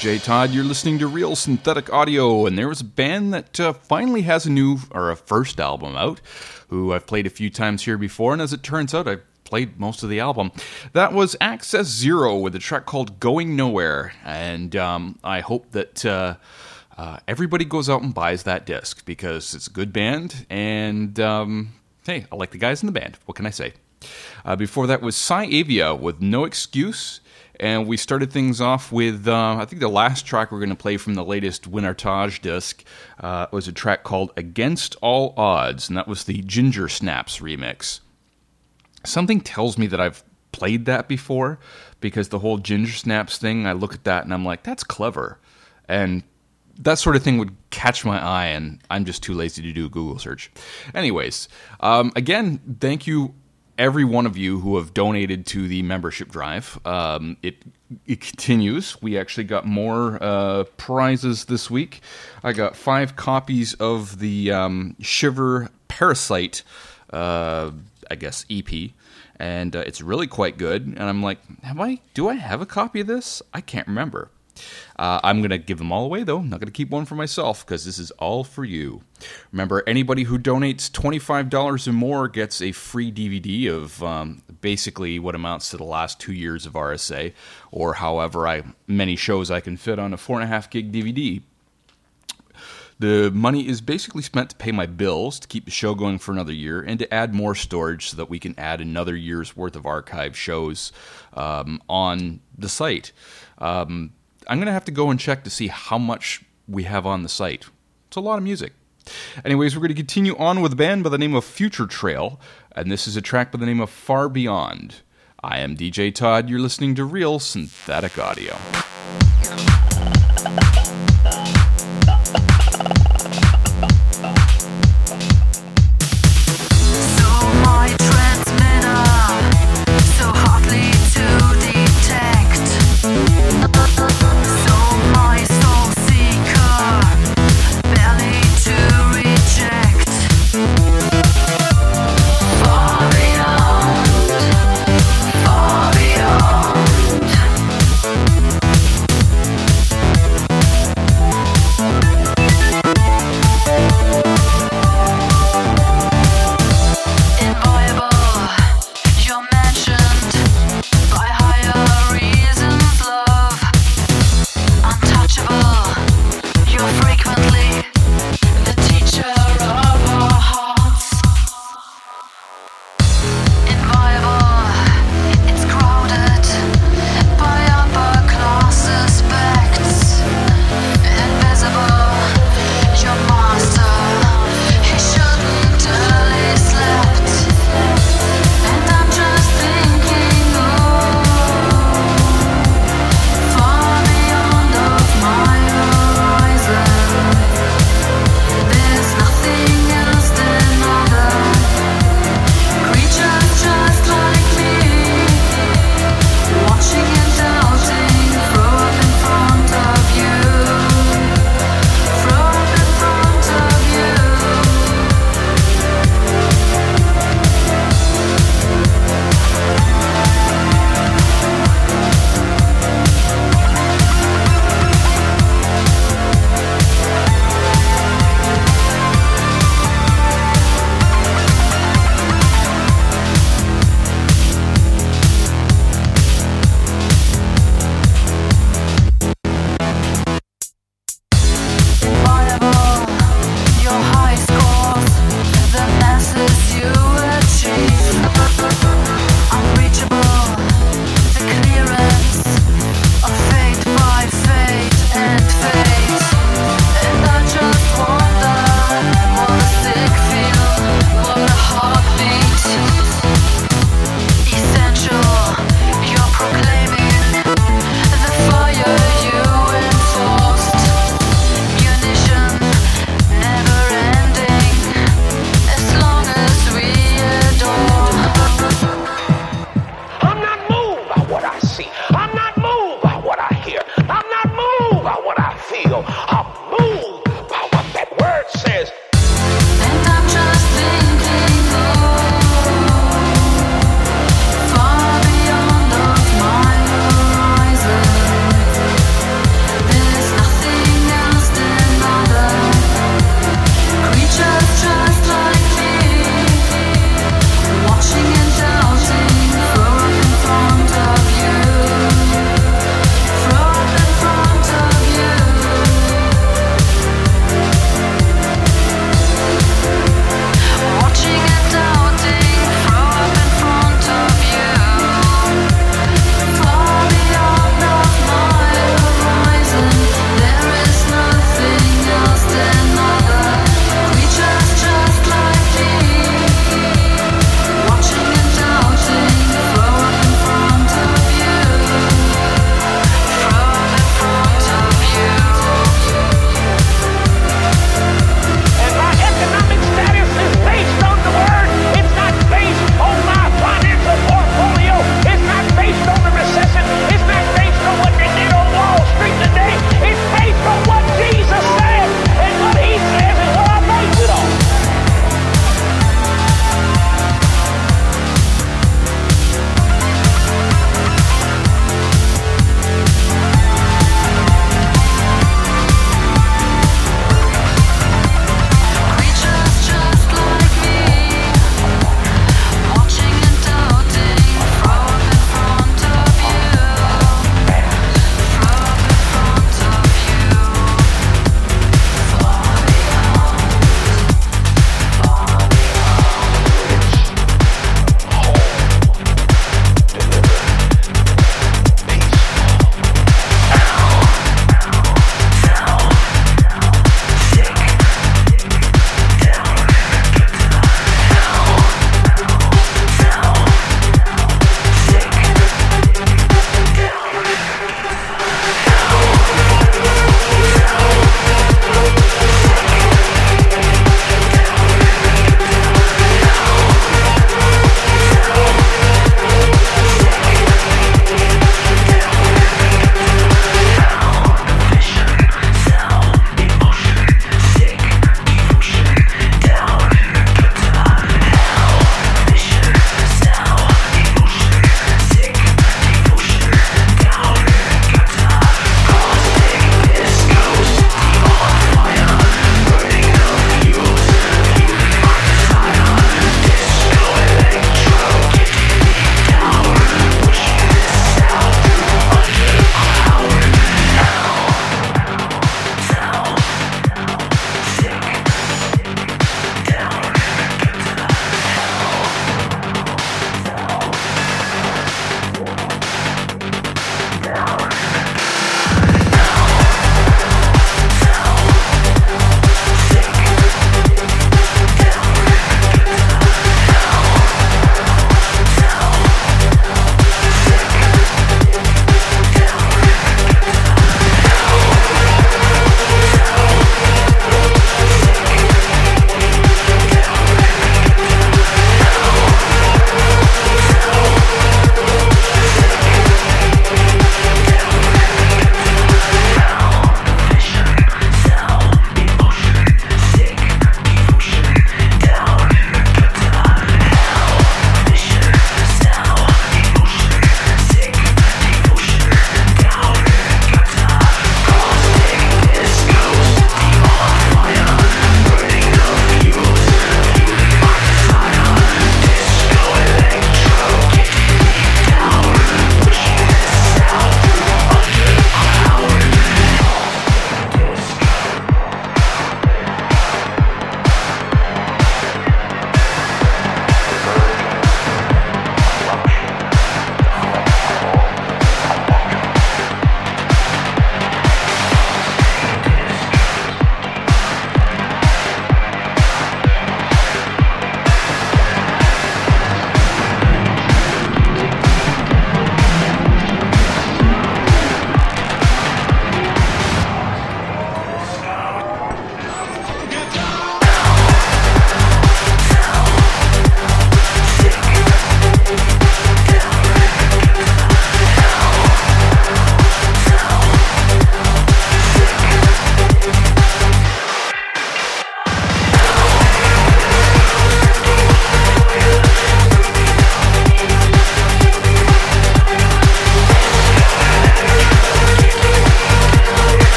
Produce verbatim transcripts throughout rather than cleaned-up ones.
J Todd. You're listening to Real Synthetic Audio, and there was a band that uh, finally has a new, or a first album out, who I've played a few times here before, and as it turns out, I've played most of the album. That was Access Zero with a track called Going Nowhere, and um, I hope that uh, uh, everybody goes out and buys that disc, because it's a good band, and um, hey, I like the guys in the band. What can I say? Uh, before that was Cy Avia with No Excuse. And we started things off with, uh, I think the last track we're going to play from the latest Winartage disc uh, was a track called Against All Odds, and that was the Ginger Snaps remix. Something tells me that I've played that before, because the whole Ginger Snaps thing, I look at that and I'm like, that's clever. And that sort of thing would catch my eye, and I'm just too lazy to do a Google search. Anyways, um, again, thank you every one of you who have donated to the membership drive. Um, it it continues. We actually got more uh, prizes this week. I got five copies of the um, Shiver Parasite, uh, I guess, E P, and uh, it's really quite good. And I'm like, have I? Do I have a copy of this? I can't remember. Uh, I'm going to give them all away, though. I'm not going to keep one for myself, because this is all for you. Remember, anybody who donates twenty-five dollars or more gets a free D V D of um, basically what amounts to the last two years of R S A, or however I many shows I can fit on a four point five gig D V D. The money is basically spent to pay my bills, to keep the show going for another year, and to add more storage so that we can add another year's worth of archive shows um, on the site. Um, I'm going to have to go and check to see how much we have on the site. It's a lot of music. Anyways, we're going to continue on with a band by the name of Future Trail, and this is a track by the name of Far Beyond. I am D J Todd. You're listening to Real Synthetic Audio. Far beyond, far beyond.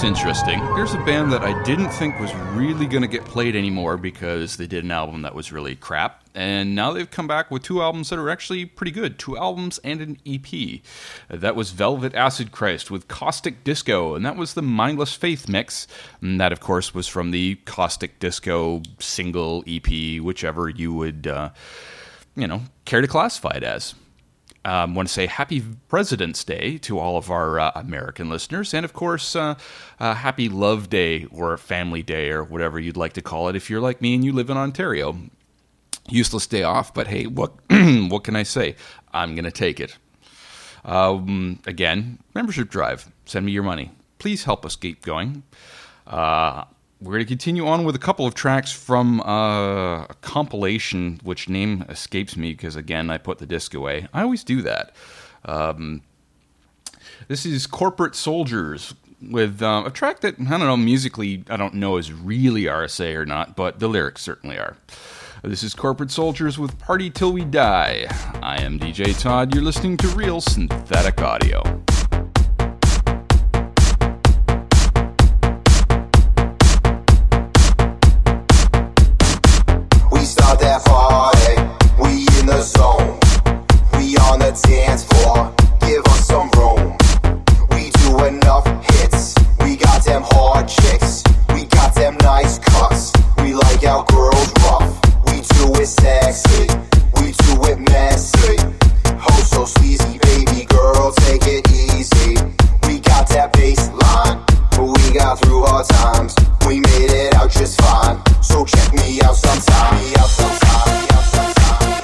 that's interesting. There's a band that I didn't think was really going to get played anymore because they did an album that was really crap, and now they've come back with two albums that are actually pretty good. Two albums and an E P. Uh, that was Velvet Acid Christ with Caustic Disco, and that was the Mindless Faith mix. And that, of course, was from the Caustic Disco single E P, whichever you would, uh, you know, care to classify it as. I um, want to say Happy President's Day to all of our uh, American listeners, and of course, uh, uh, Happy Love Day or Family Day or whatever you'd like to call it if you're like me and you live in Ontario. Useless day off, but hey, what what can I say? I'm going to take it. Um, again, membership drive. Send me your money. Please help us keep going. Uh, We're going to continue on with a couple of tracks from uh, a compilation, which name escapes me because, again, I put the disc away. I always do that. Um, this is Corporate Soldiers with uh, a track that, I don't know, musically, I don't know is really R S A or not, but the lyrics certainly are. This is Corporate Soldiers with Party Till We Die. I am D J Todd. You're listening to Real Synthetic Audio. Start that party, we in the zone. We on the dance floor, give us some room. We do enough hits, we got them hard chicks. We got them nice cuts, we like our girls rough. We do it sexy, we do it messy. Oh so sleazy, baby girl, take it easy. We got that bass line, but we got through hard times. We made it out just fine, so check me out sometime. Me out sometime, me out sometime.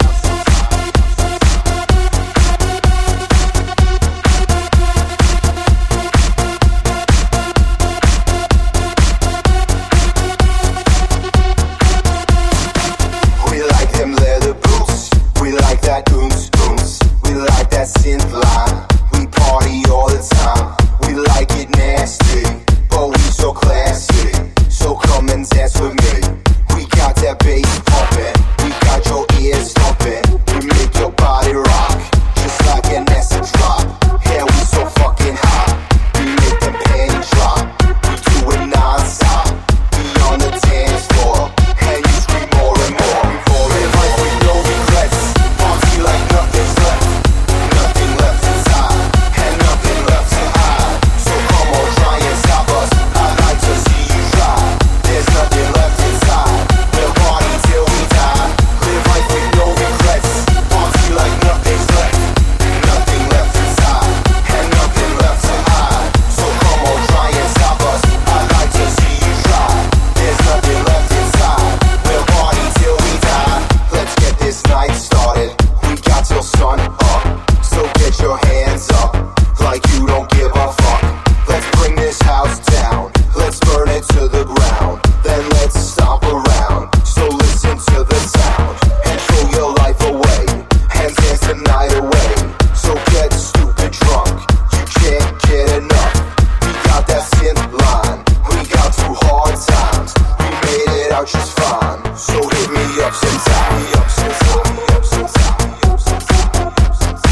We like them leather boots, we like that oons oons, we like that synth line. We party all the time, we like it nasty, but we so classy. So come and dance with me. We got that bass pumping, we got your ears thumping. We make your body rock, just like an acid drop. Yeah, we so fucking hot, we make them panties drop. We do it non-stop, we on the dance floor, and you scream more and more. Live life with no regrets, party like nothing's left. Nothing left inside, and nothing left to hide. So come on, try and stop us, I'd like to see you try. There's nothing left inside, we'll party till we die. Live life with no regrets, party like nothing's left. Nothing left inside, and nothing left to hide. So come on, try and stop us, I'd like to see you try. There's nothing left inside, we'll party till we die. Let's get this night started, we got till sun up. So get your hands up, like you don't give a fuck. Let's bring this house down, let's burn it to the ground. Then let's stomp around, so listen to the sound. And throw your life away, and dance the night away. So get stupid drunk, you can't get enough. We got that synth line, we got through hard times. We made it out just fine, so hit me up sometime. Hit me up sometime, hit me up sometime, hit me up sometime, hit me up sometime.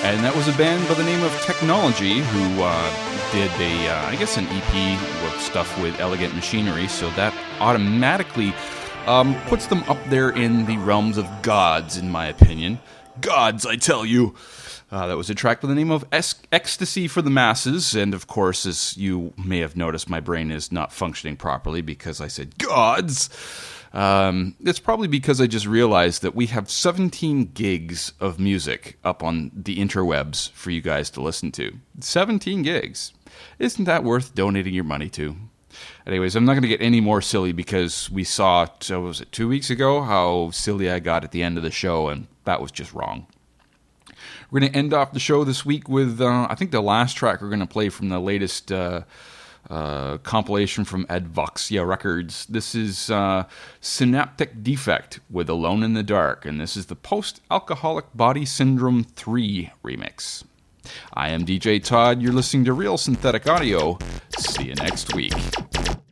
And that was a band by the name of Technology, who uh, did a, uh, I guess, an E P with stuff with Elegant Machinery, so that automatically um, puts them up there in the realms of gods, in my opinion. Gods, I tell you! Uh, that was a track by the name of es- Ecstasy for the Masses, and of course, as you may have noticed, my brain is not functioning properly because I said gods! Um, it's probably because I just realized that we have seventeen gigs of music up on the interwebs for you guys to listen to. seventeen gigs. Isn't that worth donating your money to? Anyways, I'm not going to get any more silly because we saw, so was it two weeks ago, how silly I got at the end of the show, and that was just wrong. We're going to end off the show this week with, uh, I think the last track we're going to play from the latest uh, uh, compilation from Advoxia Records. This is uh, Synaptic Defect with Alone in the Dark, and this is the Post-Alcoholic Body Syndrome three remix. I am D J Todd. You're listening to Real Synthetic Audio. See you next week.